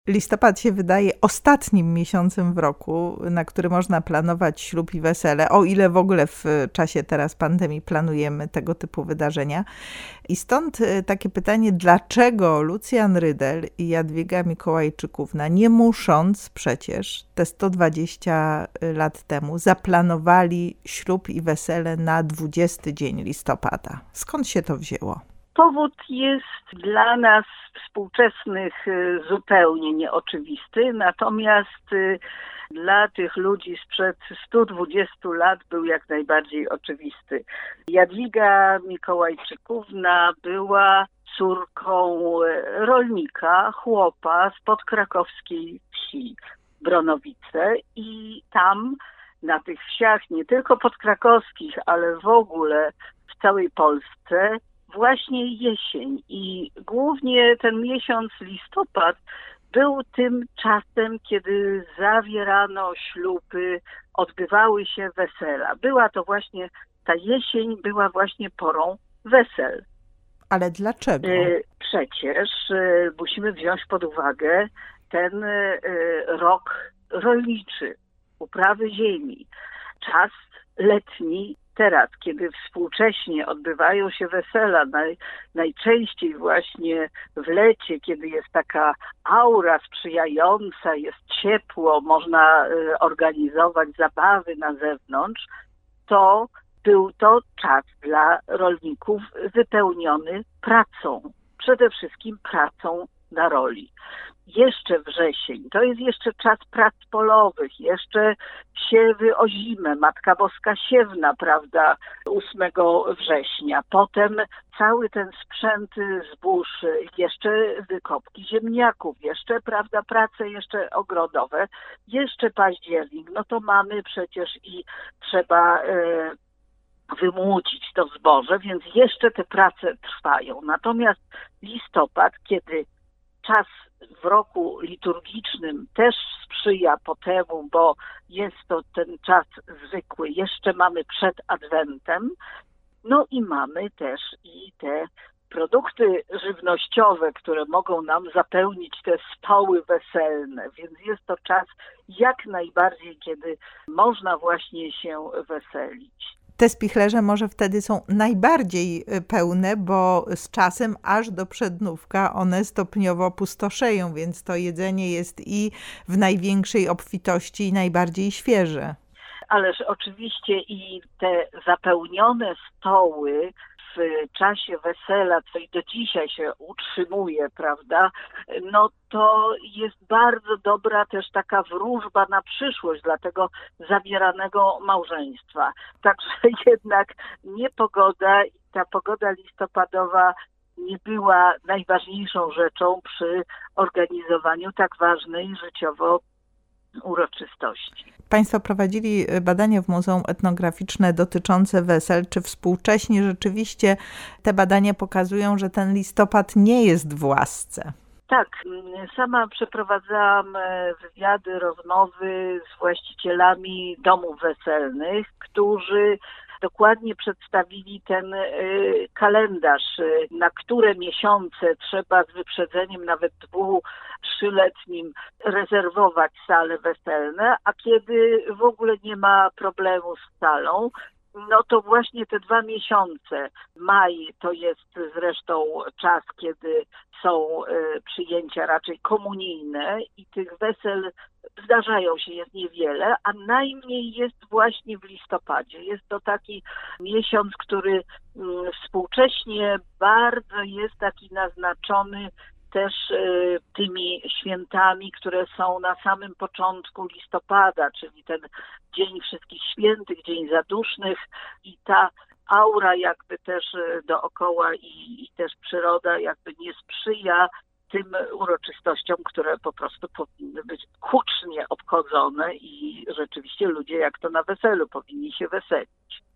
Listopad się wydaje ostatnim miesiącem w roku, na który można planować ślub i wesele, o ile w ogóle w czasie teraz pandemii planujemy tego typu wydarzenia. I stąd takie pytanie, dlaczego Lucjan Rydel i Jadwiga Mikołajczykówna, nie musząc przecież te 120 lat temu, zaplanowali ślub i wesele na 20 dzień listopada? Skąd się to wzięło? Powód jest dla nas współczesnych zupełnie nieoczywisty, natomiast dla tych ludzi sprzed 120 lat był jak najbardziej oczywisty. Jadwiga Mikołajczykówna była córką rolnika, chłopa z podkrakowskiej wsi Bronowice i tam na tych wsiach, nie tylko podkrakowskich, ale w ogóle w całej Polsce, właśnie jesień i głównie ten miesiąc listopad był tym czasem, kiedy zawierano śluby, odbywały się wesela. Była to właśnie, ta jesień była właśnie porą wesel. Ale dlaczego? Przecież musimy wziąć pod uwagę ten rok rolniczy, uprawy ziemi, czas letni. Teraz, kiedy współcześnie odbywają się wesela, najczęściej właśnie w lecie, kiedy jest taka aura sprzyjająca, jest ciepło, można organizować zabawy na zewnątrz, to był to czas dla rolników wypełniony pracą, przede wszystkim pracą na roli. Jeszcze wrzesień, to jest jeszcze czas prac polowych, jeszcze siewy ozime, Matka Boska siewna, prawda, 8 września. Potem cały ten sprzęt zbóż, jeszcze wykopki ziemniaków, jeszcze, prawda, prace jeszcze ogrodowe, jeszcze październik, no to mamy przecież i trzeba wymłucić to zboże, więc jeszcze te prace trwają. Natomiast listopad, kiedy czas w roku liturgicznym też sprzyja po temu, bo jest to ten czas zwykły, jeszcze mamy przed Adwentem, no i mamy też i te produkty żywnościowe, które mogą nam zapełnić te stoły weselne, więc jest to czas jak najbardziej, kiedy można właśnie się weselić. Te spichlerze może wtedy są najbardziej pełne, bo z czasem aż do przednówka one stopniowo pustoszeją, więc to jedzenie jest i w największej obfitości i najbardziej świeże. Ależ oczywiście i te zapełnione stoły w czasie wesela, co i do dzisiaj się utrzymuje, prawda, no to jest bardzo dobra też taka wróżba na przyszłość dla tego zawieranego małżeństwa. Także jednak niepogoda i ta pogoda listopadowa nie była najważniejszą rzeczą przy organizowaniu tak ważnej życiowo uroczystości. Państwo prowadzili badania w Muzeum Etnograficzne dotyczące wesel. Czy współcześnie rzeczywiście te badania pokazują, że ten listopad nie jest w łasce? Tak, sama przeprowadzałam wywiady, rozmowy z właścicielami domów weselnych, którzy dokładnie przedstawili ten kalendarz, na które miesiące trzeba z wyprzedzeniem nawet 2-3-letnim rezerwować sale weselne, a kiedy w ogóle nie ma problemu z salą, no to właśnie te 2 miesiące, maj to jest zresztą czas, kiedy są przyjęcia raczej komunijne i tych wesel zdarzają się, jest niewiele, a najmniej jest właśnie w listopadzie. Jest to taki miesiąc, który współcześnie bardzo jest taki naznaczony też tymi świętami, które są na samym początku listopada, czyli ten Dzień Wszystkich Świętych, Dzień Zadusznych i ta aura jakby też dookoła i też przyroda jakby nie sprzyja tym uroczystościom, które po prostu powinny być hucznie obchodzone i rzeczywiście ludzie jak to na weselu powinni się weselić.